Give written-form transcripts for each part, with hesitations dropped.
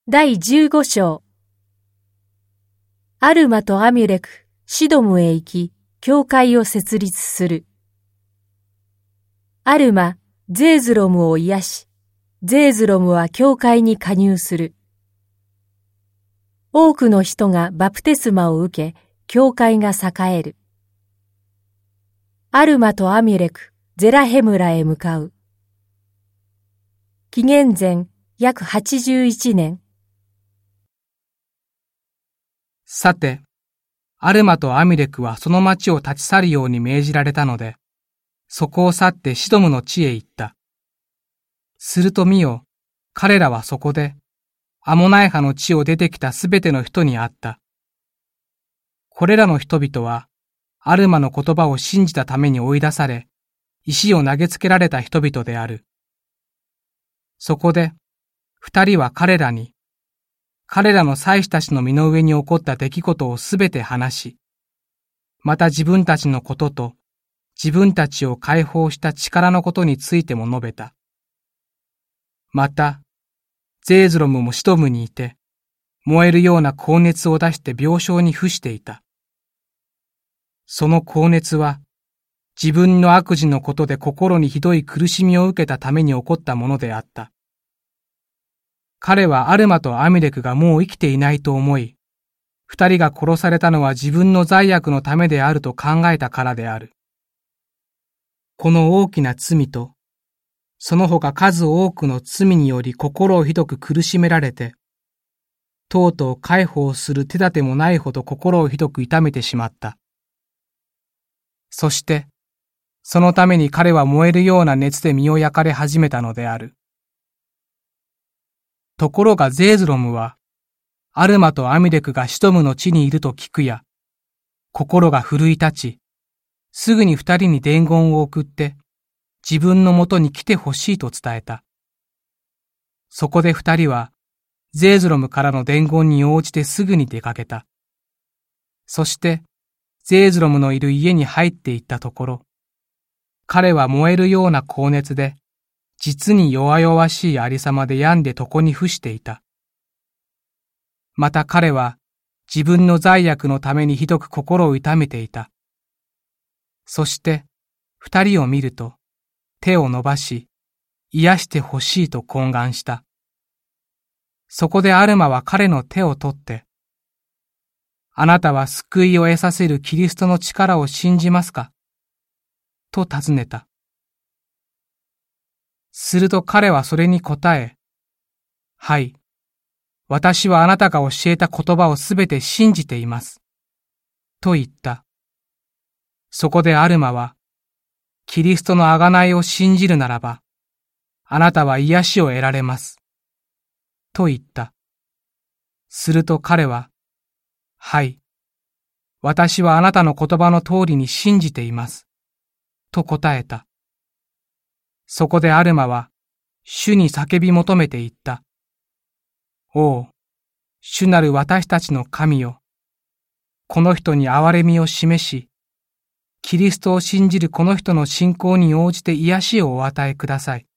第15章。アルマとアミュレク、シドムへ行き、教会を設立する。アルマ、ゼーズロムを癒し、ゼーズロムは教会に加入する。多くの人がバプテスマを受け、教会が栄える。アルマとアミュレク、ゼラヘムラへ向かう。紀元前約81年。 さて、アルマとアミレクはその町を立ち去るように命じられたので、そこを去ってシドムの地へ行った。すると見よ、彼らはそこで、アモナイ派の地を出てきたすべての人に会った。これらの人々は、アルマの言葉を信じたために追い出され、石を投げつけられた人々である。そこで、二人は彼らに、彼らの祭司たちの身の上に起こった出来事をすべて話し、また自分たちのことと、自分たちを解放した力のことについても述べた。また、ゼーズロムもシドムにいて、燃えるような高熱を出して病床に伏していた。その高熱は、自分の悪事のことで心にひどい苦しみを受けたために起こったものであった。彼はアルマとアミレクがもう生きていないと思い、二人が殺されたのは自分の罪悪のためであると考えたからである。この大きな罪と、その他数多くの罪により心をひどく苦しめられて、とうとう解放する手立てもないほど心をひどく痛めてしまった。そして、そのために彼は燃えるような熱で身を焼かれ始めたのである。ところがゼーズロムは、アルマとアミレクがシドムの地にいると聞くや、心が奮い立ち、すぐに二人に伝言を送って、自分のもとに来てほしいと伝えた。そこで二人は、ゼーズロムからの伝言に応じてすぐに出かけた。そして、ゼーズロムのいる家に入っていったところ、彼は燃えるような高熱で、実に弱々しいありさまで病んで床に伏していた。また彼は自分の罪悪のためにひどく心を痛めていた。そして二人を見ると手を伸ばし癒してほしいと懇願した。そこでアルマは彼の手を取って、あなたは救いを得させるキリストの力を信じますかと尋ねた。すると彼はそれに答え、はい、私はあなたが教えた言葉をすべて信じています。と言った。そこでアルマは、キリストの贖いを信じるならば、あなたは癒しを得られます。と言った。すると彼は、はい、私はあなたの言葉の通りに信じています。と答えた。そこでアルマは、主に叫び求めて言った。おう、主なる私たちの神よ。この人に憐れみを示し、キリストを信じるこの人の信仰に応じて癒しをお与えください。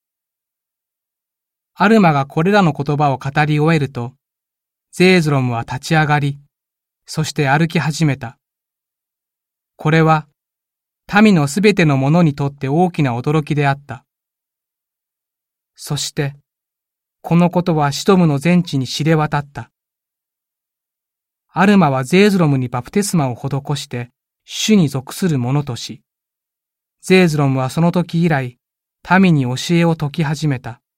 アルマがこれらの言葉を語り終えると、ゼーズロムは立ち上がり、そして歩き始めた。これは、民のすべての者にとって大きな驚きであった。そして、このことはシドムの全地に知れ渡った。アルマはゼーズロムにバプテスマを施して、主に属する者とし、ゼーズロムはその時以来、民に教えを説き始めた。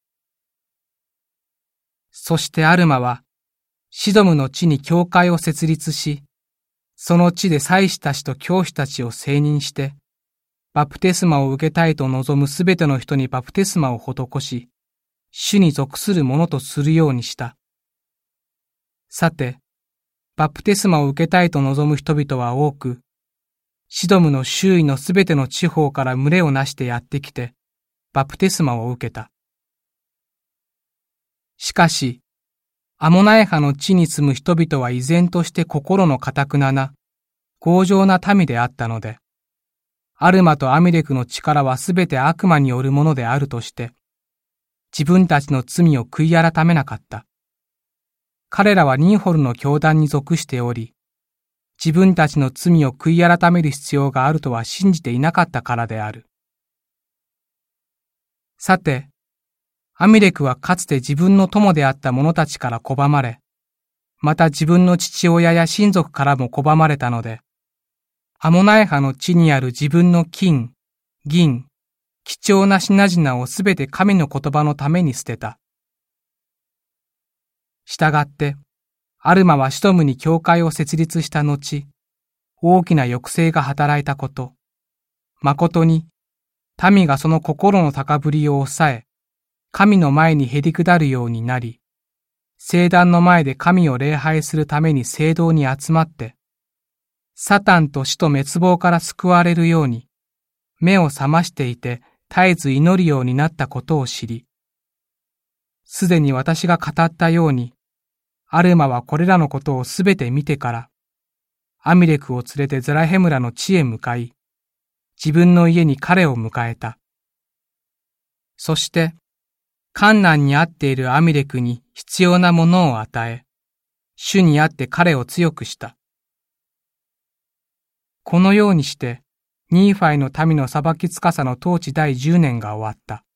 そしてアルマは、シドムの地に教会を設立し、その地で祭司たちと教師たちを選任して、バプテスマを受けたいと望むすべての人にバプテスマを施し、主に属するものとするようにした。さて、バプテスマを受けたいと望む人々は多く、シドムの周囲のすべての地方から群れをなしてやってきて、バプテスマを受けた。しかし、アモナイ派の地に住む人々は依然として心の堅くなな、強情な民であったので、アルマとアミレクの力はすべて悪魔によるものであるとして、自分たちの罪を悔い改めなかった。 彼らはニーホルの教団に属しており、自分たちの罪を悔い改める必要があるとは信じていなかったからである。さて、アミレクはかつて自分の友であった者たちから拒まれ、また自分の父親や親族からも拒まれたので、アモナイ派の地にある自分の金、銀、貴重な品々をすべて神の言葉のために捨てた。したがって、アルマはシドムに教会を設立した後、大きな抑制が働いたこと、誠に、民がその心の高ぶりを抑え、神の前にへりくだるようになり、聖壇の前で神を礼拝するために聖堂に集まって、サタンと死と滅亡から救われるように、目を覚ましていて絶えず祈るようになったことを知り、すでに私が語ったように、アルマはこれらのことをすべて見てから、アミレクを連れてゼラヘムラの地へ向かい、自分の家に彼を迎えた。そして、患難にあっているアミレクに必要なものを与え、主にあって彼を強くした。このようにして、ニーファイの民の裁き司の統治第10年が終わった。